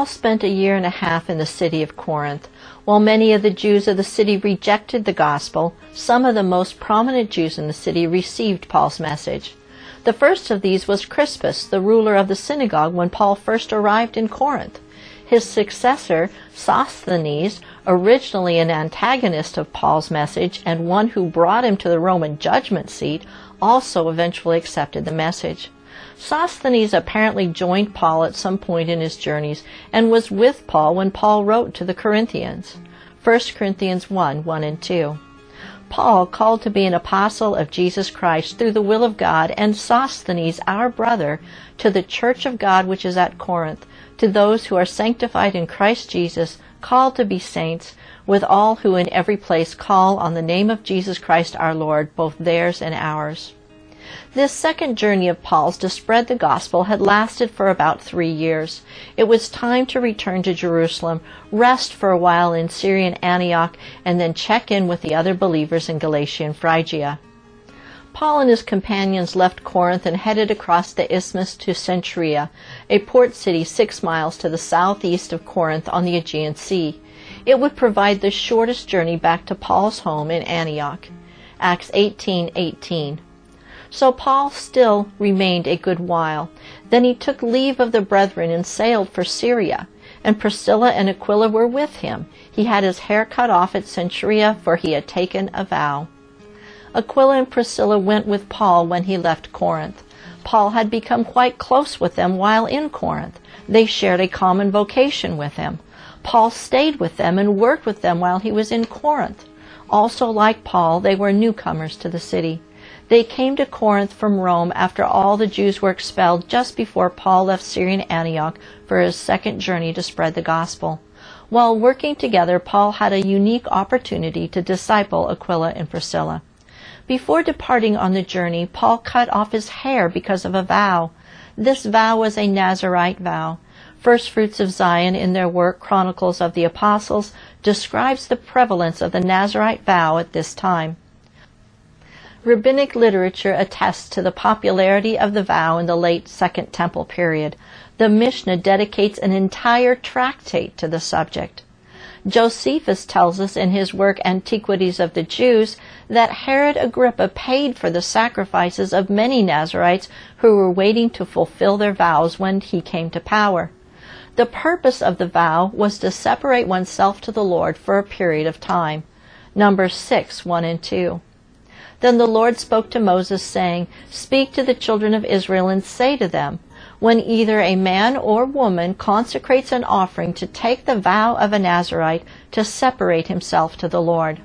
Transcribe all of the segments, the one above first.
Paul spent a year and a half in the city of Corinth. While many of the Jews of the city rejected the gospel, some of the most prominent Jews in the city received Paul's message. The first of these was Crispus, the ruler of the synagogue when Paul first arrived in Corinth. His successor, Sosthenes, originally an antagonist of Paul's message and one who brought him to the Roman judgment seat, also eventually accepted the message. Sosthenes apparently joined Paul at some point in his journeys and was with Paul when Paul wrote to the Corinthians. 1 Corinthians 1:1 and 2. Paul, called to be an apostle of Jesus Christ through the will of God, and Sosthenes, our brother, to the church of God which is at Corinth, to those who are sanctified in Christ Jesus, called to be saints, with all who in every place call on the name of Jesus Christ our Lord, both theirs and ours. This second journey of Paul's to spread the gospel had lasted for about 3 years. It was time to return to Jerusalem, rest for a while in Syrian Antioch, and then check in with the other believers in Galatia and Phrygia. Paul and his companions left Corinth and headed across the isthmus to Cenchrea, a port city 6 miles to the southeast of Corinth on the Aegean Sea. It would provide the shortest journey back to Paul's home in Antioch. Acts 18:18. So Paul still remained a good while. Then he took leave of the brethren and sailed for Syria. And Priscilla and Aquila were with him. He had his hair cut off at Cenchrea, for he had taken a vow. Aquila and Priscilla went with Paul when he left Corinth. Paul had become quite close with them while in Corinth. They shared a common vocation with him. Paul stayed with them and worked with them while he was in Corinth. Also, like Paul, they were newcomers to the city. They came to Corinth from Rome after all the Jews were expelled just before Paul left Syrian Antioch for his second journey to spread the gospel. While working together, Paul had a unique opportunity to disciple Aquila and Priscilla. Before departing on the journey, Paul cut off his hair because of a vow. This vow was a Nazirite vow. First Fruits of Zion, in their work Chronicles of the Apostles, describes the prevalence of the Nazirite vow at this time. Rabbinic literature attests to the popularity of the vow in the late Second Temple period. The Mishnah dedicates an entire tractate to the subject. Josephus tells us in his work Antiquities of the Jews that Herod Agrippa paid for the sacrifices of many Nazirites who were waiting to fulfill their vows when he came to power. The purpose of the vow was to separate oneself to the Lord for a period of time. Numbers 6:1 and 2. Then the Lord spoke to Moses, saying, "Speak to the children of Israel and say to them, when either a man or woman consecrates an offering to take the vow of a Nazirite to separate himself to the Lord."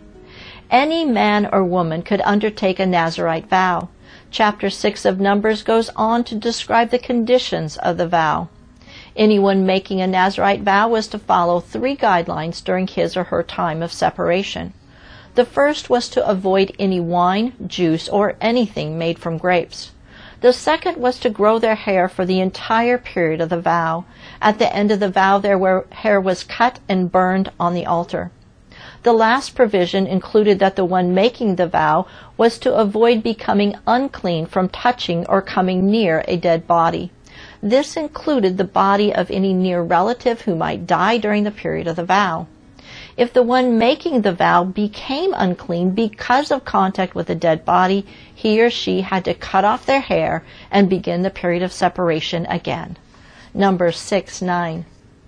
Any man or woman could undertake a Nazirite vow. Chapter 6 of Numbers goes on to describe the conditions of the vow. Anyone making a Nazirite vow was to follow 3 guidelines during his or her time of separation. The first was to avoid any wine, juice, or anything made from grapes. The second was to grow their hair for the entire period of the vow. At the end of the vow, their hair was cut and burned on the altar. The last provision included that the one making the vow was to avoid becoming unclean from touching or coming near a dead body. This included the body of any near relative who might die during the period of the vow. If the one making the vow became unclean because of contact with a dead body, he or she had to cut off their hair and begin the period of separation again. Numbers 6:9.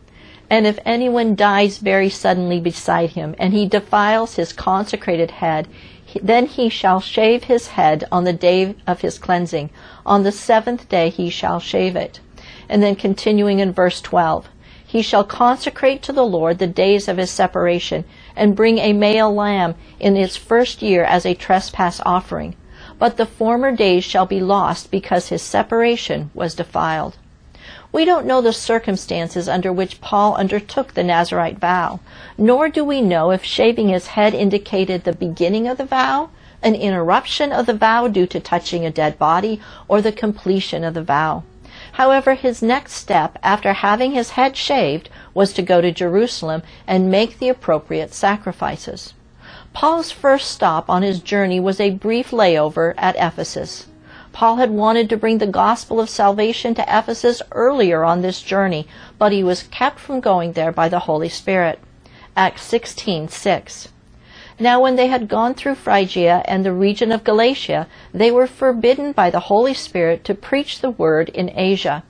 And if anyone dies very suddenly beside him, and he defiles his consecrated head, then he shall shave his head on the day of his cleansing. On the 7th day he shall shave it. And then continuing in verse 12. He shall consecrate to the Lord the days of his separation, and bring a male lamb in its first year as a trespass offering. But the former days shall be lost, because his separation was defiled. We don't know the circumstances under which Paul undertook the Nazirite vow, nor do we know if shaving his head indicated the beginning of the vow, an interruption of the vow due to touching a dead body, or the completion of the vow. However, his next step, after having his head shaved, was to go to Jerusalem and make the appropriate sacrifices. Paul's first stop on his journey was a brief layover at Ephesus. Paul had wanted to bring the gospel of salvation to Ephesus earlier on this journey, but he was kept from going there by the Holy Spirit. Acts 16:6. Now when they had gone through Phrygia and the region of Galatia, they were forbidden by the Holy Spirit to preach the word in Asia.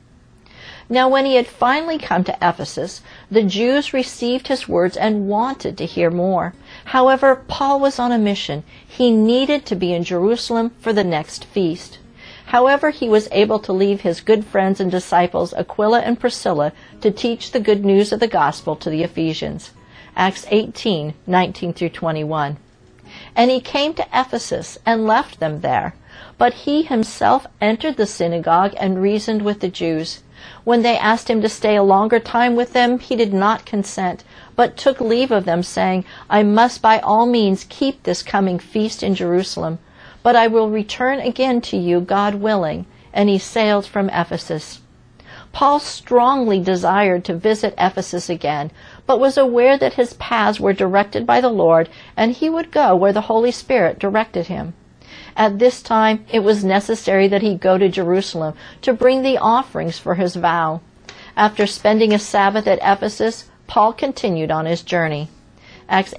Now when he had finally come to Ephesus, the Jews received his words and wanted to hear more. However, Paul was on a mission. He needed to be in Jerusalem for the next feast. However, he was able to leave his good friends and disciples Aquila and Priscilla to teach the good news of the gospel to the Ephesians. Acts 18:19 through 21. And he came to Ephesus and left them there. But he himself entered the synagogue and reasoned with the Jews. When they asked him to stay a longer time with them, he did not consent, but took leave of them, saying, I must by all means keep this coming feast in Jerusalem, but I will return again to you, God willing. And he sailed from Ephesus. Paul strongly desired to visit Ephesus again, but was aware that his paths were directed by the Lord, and he would go where the Holy Spirit directed him. At this time, it was necessary that he go to Jerusalem to bring the offerings for his vow. After spending a Sabbath at Ephesus, Paul continued on his journey. Acts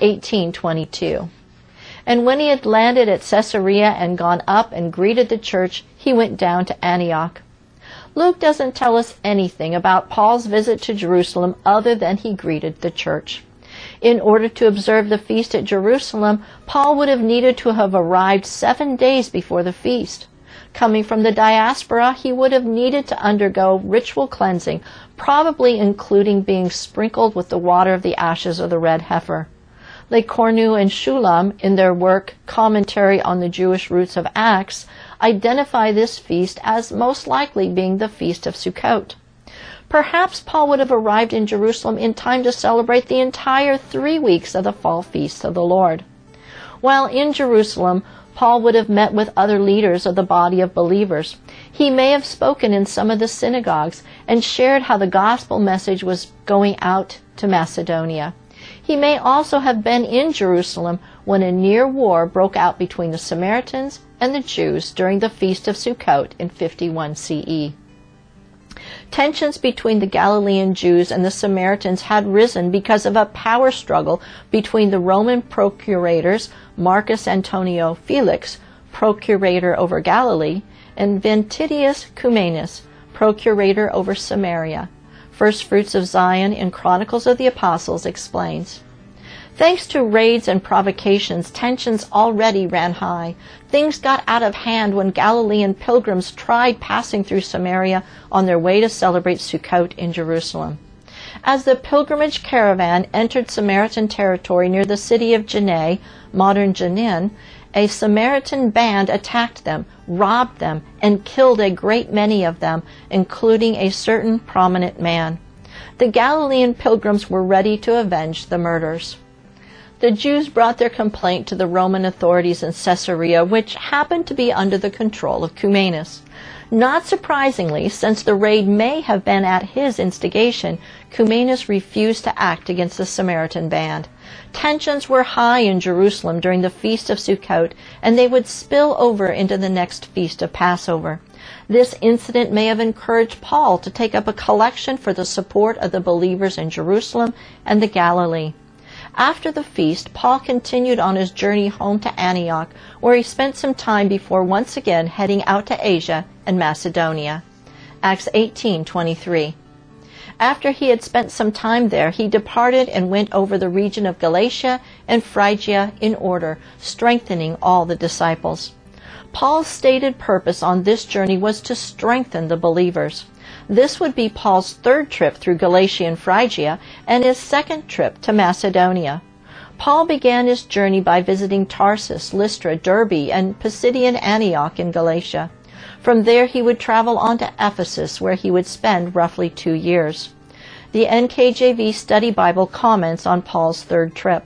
18:22. And when he had landed at Caesarea and gone up and greeted the church, he went down to Antioch. Luke doesn't tell us anything about Paul's visit to Jerusalem other than he greeted the church. In order to observe the feast at Jerusalem, Paul would have needed to have arrived 7 days before the feast. Coming from the diaspora, he would have needed to undergo ritual cleansing, probably including being sprinkled with the water of the ashes of the red heifer. Le Cornu and Shulam, in their work Commentary on the Jewish Roots of Acts, identify this feast as most likely being the Feast of Sukkot. Perhaps Paul would have arrived in Jerusalem in time to celebrate the entire 3 weeks of the fall feast of the Lord. While in Jerusalem, Paul would have met with other leaders of the body of believers. He may have spoken in some of the synagogues and shared how the gospel message was going out to Macedonia. He may also have been in Jerusalem when a near war broke out between the Samaritans and the Jews during the Feast of Sukkot in 51 CE. Tensions between the Galilean Jews and the Samaritans had risen because of a power struggle between the Roman procurators Marcus Antonio Felix, procurator over Galilee, and Ventidius Cumanus, procurator over Samaria. First Fruits of Zion in Chronicles of the Apostles explains. Thanks to raids and provocations, tensions already ran high. Things got out of hand when Galilean pilgrims tried passing through Samaria on their way to celebrate Sukkot in Jerusalem. As the pilgrimage caravan entered Samaritan territory near the city of Jenin, modern Jenin, a Samaritan band attacked them, robbed them, and killed a great many of them, including a certain prominent man. The Galilean pilgrims were ready to avenge the murders. The Jews brought their complaint to the Roman authorities in Caesarea, which happened to be under the control of Cumanus. Not surprisingly, since the raid may have been at his instigation, Cumanus refused to act against the Samaritan band. Tensions were high in Jerusalem during the Feast of Sukkot, and they would spill over into the next feast of Passover. This incident may have encouraged Paul to take up a collection for the support of the believers in Jerusalem and the Galilee. After the feast, Paul continued on his journey home to Antioch, where he spent some time before once again heading out to Asia and Macedonia. Acts 18:23. After he had spent some time there, he departed and went over the region of Galatia and Phrygia in order, strengthening all the disciples. Paul's stated purpose on this journey was to strengthen the believers. This would be Paul's third trip through Galatia and Phrygia and his second trip to Macedonia. Paul began his journey by visiting Tarsus, Lystra, Derbe, and Pisidian Antioch in Galatia. From there he would travel on to Ephesus, where he would spend roughly 2 years. The NKJV Study Bible comments on Paul's third trip.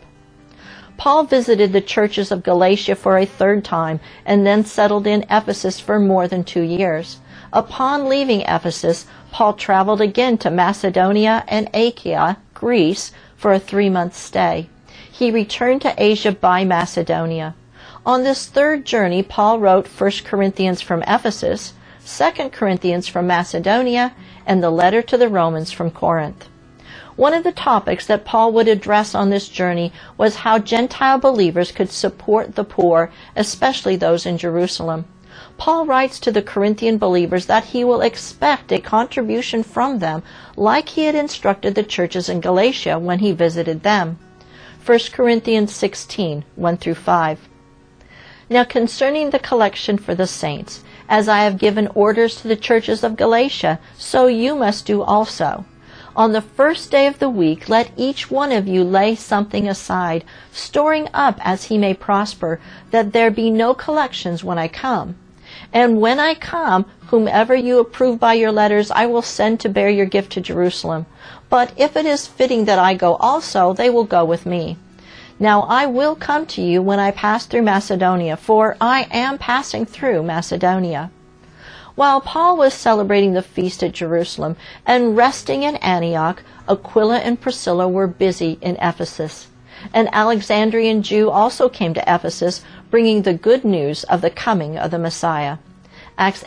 Paul visited the churches of Galatia for a third time and then settled in Ephesus for more than 2 years. Upon leaving Ephesus, Paul traveled again to Macedonia and Achaia, Greece, for a 3-month stay. He returned to Asia by Macedonia. On this third journey, Paul wrote 1 Corinthians from Ephesus, 2 Corinthians from Macedonia, and the letter to the Romans from Corinth. One of the topics that Paul would address on this journey was how Gentile believers could support the poor, especially those in Jerusalem. Paul writes to the Corinthian believers that he will expect a contribution from them, like he had instructed the churches in Galatia when he visited them. 1 Corinthians 16, 1-5. Now concerning the collection for the saints, as I have given orders to the churches of Galatia, so you must do also. On the first day of the week, let each one of you lay something aside, storing up as he may prosper, that there be no collections when I come. And when I come, whomever you approve by your letters, I will send to bear your gift to Jerusalem. But if it is fitting that I go also, they will go with me. Now I will come to you when I pass through Macedonia, for I am passing through Macedonia. While Paul was celebrating the feast at Jerusalem and resting in Antioch, Aquila and Priscilla were busy in Ephesus. An Alexandrian Jew also came to Ephesus, bringing the good news of the coming of the Messiah. Acts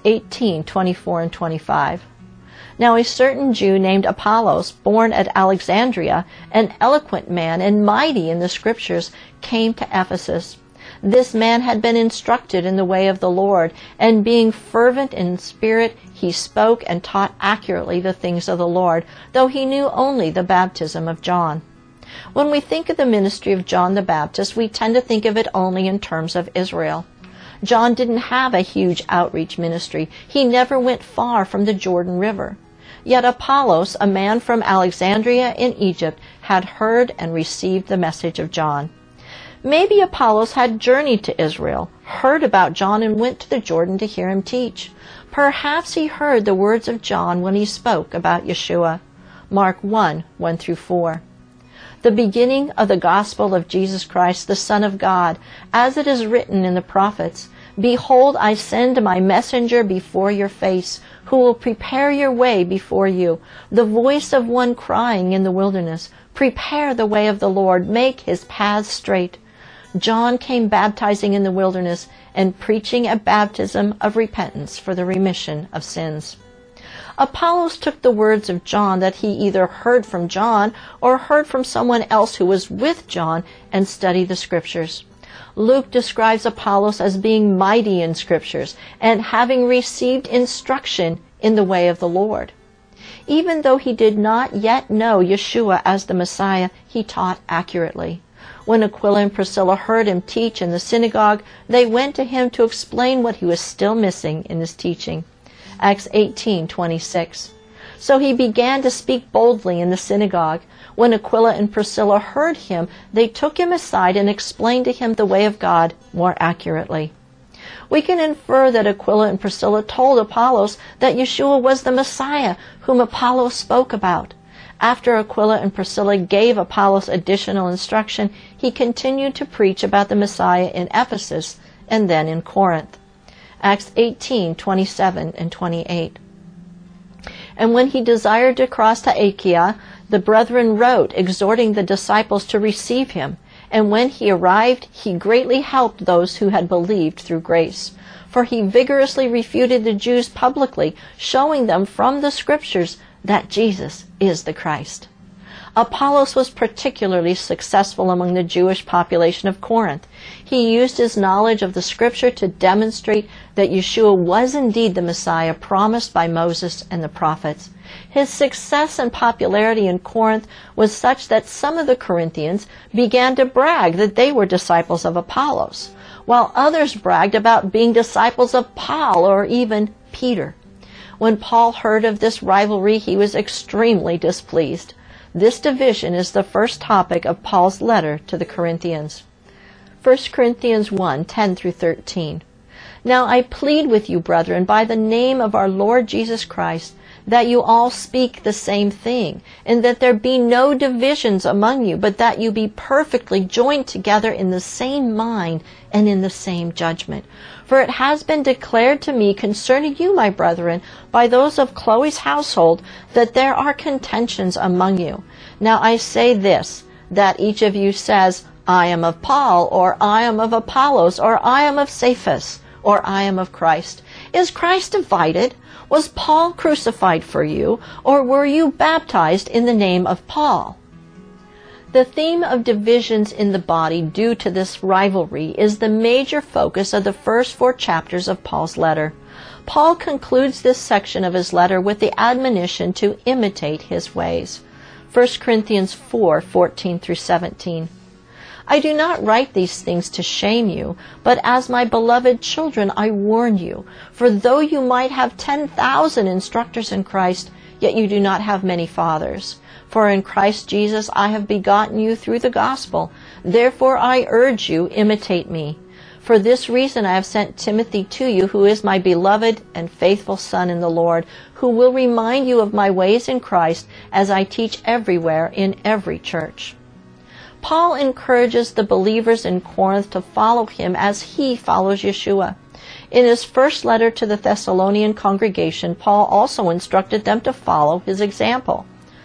18:24-25. Now a certain Jew named Apollos, born at Alexandria, an eloquent man and mighty in the Scriptures, came to Ephesus. This man had been instructed in the way of the Lord, and being fervent in spirit, he spoke and taught accurately the things of the Lord, though he knew only the baptism of John. When we think of the ministry of John the Baptist, we tend to think of it only in terms of Israel. John didn't have a huge outreach ministry. He never went far from the Jordan River. Yet Apollos, a man from Alexandria in Egypt, had heard and received the message of John. Maybe Apollos had journeyed to Israel, heard about John, and went to the Jordan to hear him teach. Perhaps he heard the words of John when he spoke about Yeshua. Mark 1:1-4. The beginning of the gospel of Jesus Christ, the Son of God, as it is written in the prophets, Behold, I send my messenger before your face, who will prepare your way before you. The voice of one crying in the wilderness, Prepare the way of the Lord, make his paths straight. John came baptizing in the wilderness and preaching a baptism of repentance for the remission of sins. Apollos took the words of John that he either heard from John or heard from someone else who was with John and studied the Scriptures. Luke describes Apollos as being mighty in Scriptures and having received instruction in the way of the Lord. Even though he did not yet know Yeshua as the Messiah, he taught accurately. When Aquila and Priscilla heard him teach in the synagogue, they went to him to explain what he was still missing in his teaching. Acts 18:26. So he began to speak boldly in the synagogue. When Aquila and Priscilla heard him, they took him aside and explained to him the way of God more accurately. We can infer that Aquila and Priscilla told Apollos that Yeshua was the Messiah whom Apollos spoke about. After Aquila and Priscilla gave Apollos additional instruction, he continued to preach about the Messiah in Ephesus and then in Corinth. Acts 18:27-28. And when he desired to cross to Achaia, the brethren wrote, exhorting the disciples to receive him. And when he arrived, he greatly helped those who had believed through grace. For he vigorously refuted the Jews publicly, showing them from the Scriptures that Jesus is the Christ. Apollos was particularly successful among the Jewish population of Corinth. He used his knowledge of the Scripture to demonstrate that Yeshua was indeed the Messiah promised by Moses and the prophets. His success and popularity in Corinth was such that some of the Corinthians began to brag that they were disciples of Apollos, while others bragged about being disciples of Paul or even Peter. When Paul heard of this rivalry, he was extremely displeased. This division is the first topic of Paul's letter to the Corinthians. 1 Corinthians 1:10-13. Now I plead with you, brethren, by the name of our Lord Jesus Christ, that you all speak the same thing, and that there be no divisions among you, but that you be perfectly joined together in the same mind and in the same judgment. For it has been declared to me concerning you, my brethren, by those of Chloe's household, that there are contentions among you. Now I say this, that each of you says, I am of Paul, or I am of Apollos, or I am of Cephas, or I am of Christ. Is Christ divided? Was Paul crucified for you, or were you baptized in the name of Paul? The theme of divisions in the body due to this rivalry is the major focus of the first 4 chapters of Paul's letter. Paul concludes this section of his letter with the admonition to imitate his ways. 1 Corinthians 4:14 through 17. I do not write these things to shame you, but as my beloved children I warn you. For though you might have 10,000 instructors in Christ, yet you do not have many fathers. For in Christ Jesus I have begotten you through the gospel. Therefore I urge you, imitate me. For this reason I have sent Timothy to you, who is my beloved and faithful son in the Lord, who will remind you of my ways in Christ, as I teach everywhere in every church. Paul encourages the believers in Corinth to follow him as he follows Yeshua. In his first letter to the Thessalonian congregation, Paul also instructed them to follow his example.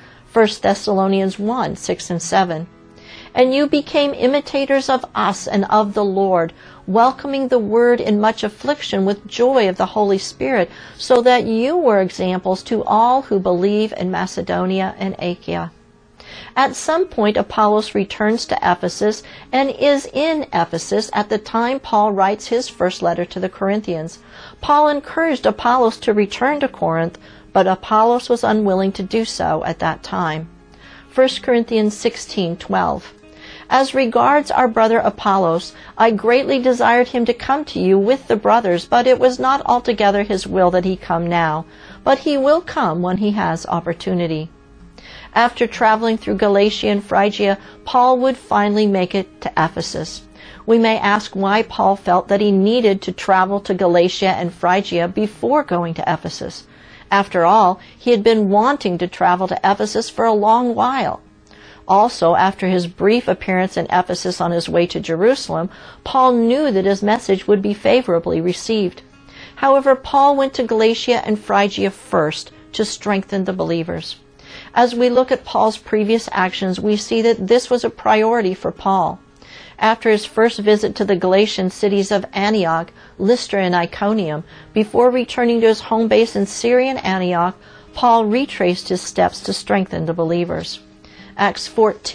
1 Thessalonians 1:6 and 7. And you became imitators of us and of the Lord, welcoming the word in much affliction with joy of the Holy Spirit, so that you were examples to all who believe in Macedonia and Achaia. At some point, Apollos returns to Ephesus and is in Ephesus at the time Paul writes his first letter to the Corinthians. Paul encouraged Apollos to return to Corinth, but Apollos was unwilling to do so at that time. 1 Corinthians 16:12. As regards our brother Apollos, I greatly desired him to come to you with the brothers, but it was not altogether his will that he come now, but he will come when he has opportunity. After traveling through Galatia and Phrygia, Paul would finally make it to Ephesus. We may ask why Paul felt that he needed to travel to Galatia and Phrygia before going to Ephesus. After all, he had been wanting to travel to Ephesus for a long while. Also, after his brief appearance in Ephesus on his way to Jerusalem, Paul knew that his message would be favorably received. However, Paul went to Galatia and Phrygia first to strengthen the believers. As we look at Paul's previous actions, we see that this was a priority for Paul. After his first visit to the Galatian cities of Antioch, Lystra, and Iconium, before returning to his home base in Syrian Antioch, Paul retraced his steps to strengthen the believers. Acts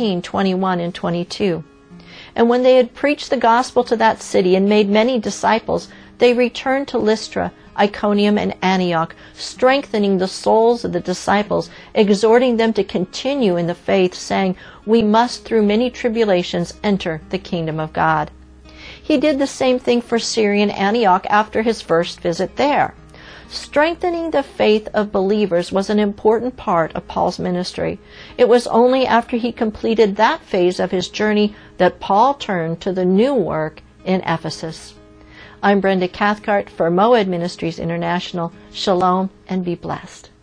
14:21 and 22. And when they had preached the gospel to that city and made many disciples, they returned to Lystra, Iconium, and Antioch, strengthening the souls of the disciples, exhorting them to continue in the faith, saying, we must through many tribulations enter the kingdom of God. He did the same thing for Syrian Antioch after his first visit there. Strengthening the faith of believers was an important part of Paul's ministry. It was only after he completed that phase of his journey that Paul turned to the new work in Ephesus. I'm Brenda Cathcart for Moed Ministries International. Shalom and be blessed.